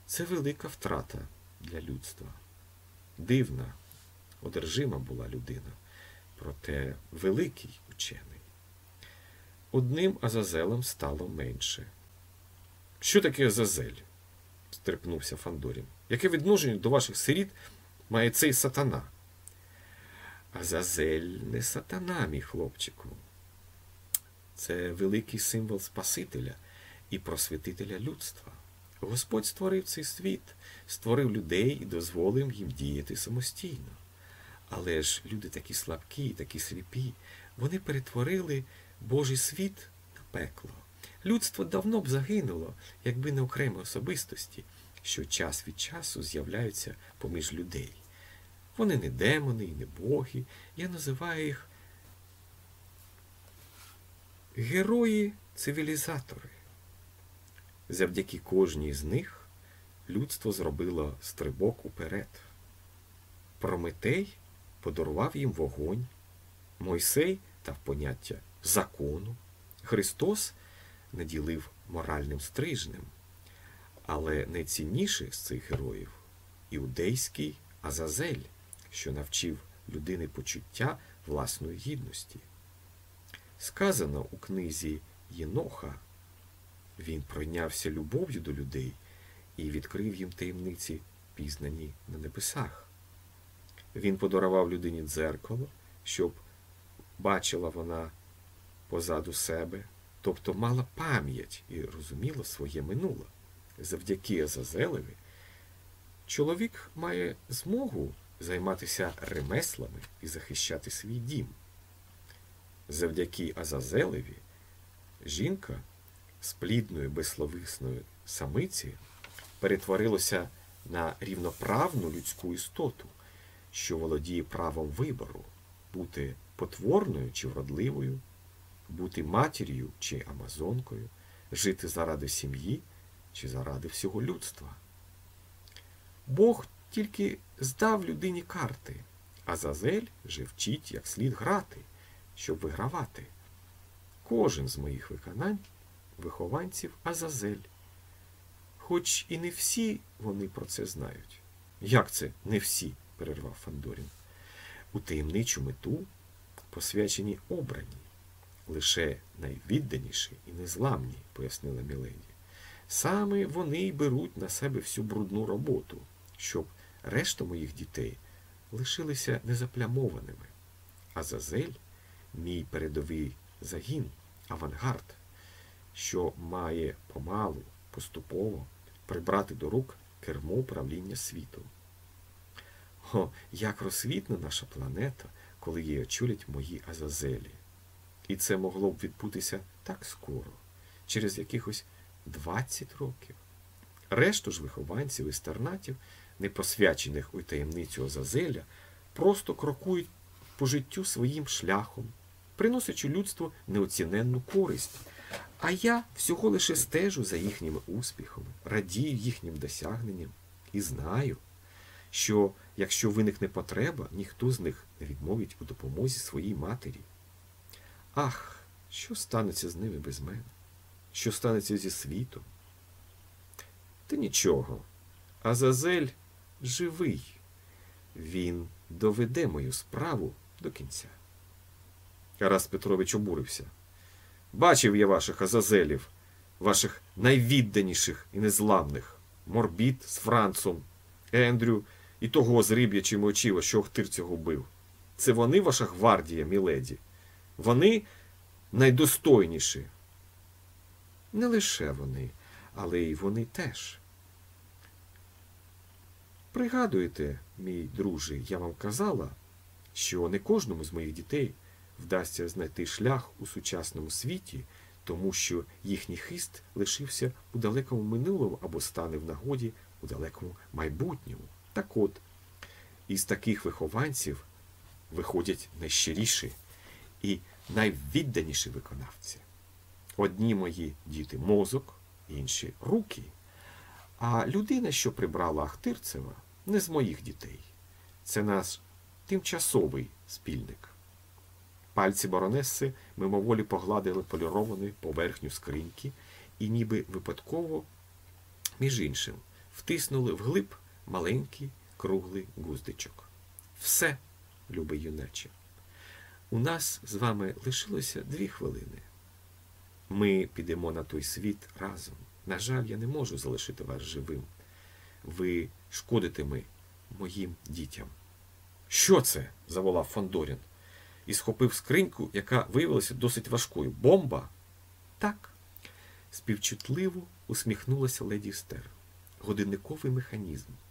Це велика втрата для людства. Дивна, одержима була людина, проте великий учений. Одним Азазелем стало менше. «Що таке Азазель?» – стрепнувся Фандорін. «Яке відношення до ваших сиріт має цей сатана?» «Азазель не сатана, мій хлопчику. Це великий символ Спасителя і просвітителя людства. Господь створив цей світ, створив людей і дозволив їм діяти самостійно. Але ж люди такі слабкі, такі сліпі, вони перетворили Божий світ на пекло. Людство давно б загинуло, якби не окремі особистості, що час від часу з'являються поміж людей. Вони не демони і не боги, я називаю їх герої-цивілізатори. Завдяки кожній з них людство зробило стрибок уперед. Прометей подарував їм вогонь, Мойсей дав поняття закону, Христос наділив моральним стрижнем. Але найцінніший з цих героїв – іудейський Азазель, що навчив людини почуття власної гідності. Сказано у книзі Єноха: він пройнявся любов'ю до людей і відкрив їм таємниці, пізнані на небесах. Він подарував людині дзеркало, щоб бачила вона позаду себе, тобто мала пам'ять і розуміла своє минуле. Завдяки Азазелеві чоловік має змогу займатися ремеслами і захищати свій дім. Завдяки Азазелеві жінка з плідної безсловесної самиці перетворилася на рівноправну людську істоту, що володіє правом вибору – бути потворною чи вродливою, бути матір'ю чи амазонкою, жити заради сім'ї чи заради всього людства. Бог тільки здав людині карти, а Азазель же вчить, як слід грати, щоб вигравати. Кожен з моїх вихованців Азазель. Хоч і не всі вони про це знають. Як це не всі? Перервав Фандорін. У таємничу мету посвячені обрані. Лише найвідданіші і незламні, пояснила Міледі. Саме вони й беруть на себе всю брудну роботу, щоб решта моїх дітей лишилися незаплямованими. Азазель – мій передовий загін, авангард, що має помалу, поступово прибрати до рук кермо правління світу. О, як розсвітне наша планета, коли її очолять мої Азазелі. І це могло б відбутися так скоро, через якихось 20 років. Решту ж вихованців і старнатів, не посвячених у таємницю Азазеля, просто крокують по життю своїм шляхом, приносячи людству неоціненну користь. А я всього лише стежу за їхніми успіхами, радію їхнім досягненням і знаю, що якщо виникне потреба, ніхто з них не відмовить у допомозі своїй матері. Ах, що станеться з ними без мене? Що станеться зі світом? Та нічого. Азазель живий. Він доведе мою справу до кінця. Тарас Петрович обурився. Бачив я ваших Азазелів, ваших найвідданіших і незламних. Морбіт з Францом, Ендрю і того з риб'ячими очима, що Охтир цього бив. Це вони ваша гвардія, міледі? Вони найдостойніші. Не лише вони, але й вони теж. Пригадуєте, мій друже, я вам казала, що не кожному з моїх дітей вдасться знайти шлях у сучасному світі, тому що їхній хист лишився у далекому минулому або стане в нагоді у далекому майбутньому. Так от, із таких вихованців виходять найщиріші і найвідданіші виконавці. Одні мої діти – мозок, інші – руки. А людина, що прибрала Ахтирцева, не з моїх дітей. Це наш тимчасовий спільник. Пальці баронеси мимоволі погладили поліровану поверхню скриньки і ніби випадково, між іншим, втиснули вглиб маленький круглий гуздичок. Все, любий юначе. У нас з вами лишилося 2 хвилини. Ми підемо на той світ разом. На жаль, я не можу залишити вас живим. Ви шкодитиме моїм дітям. Що це? Заволав Фандорін і схопив скриньку, яка виявилася досить важкою. Бомба? Так. Співчутливо усміхнулася леді Естер. Годинниковий механізм.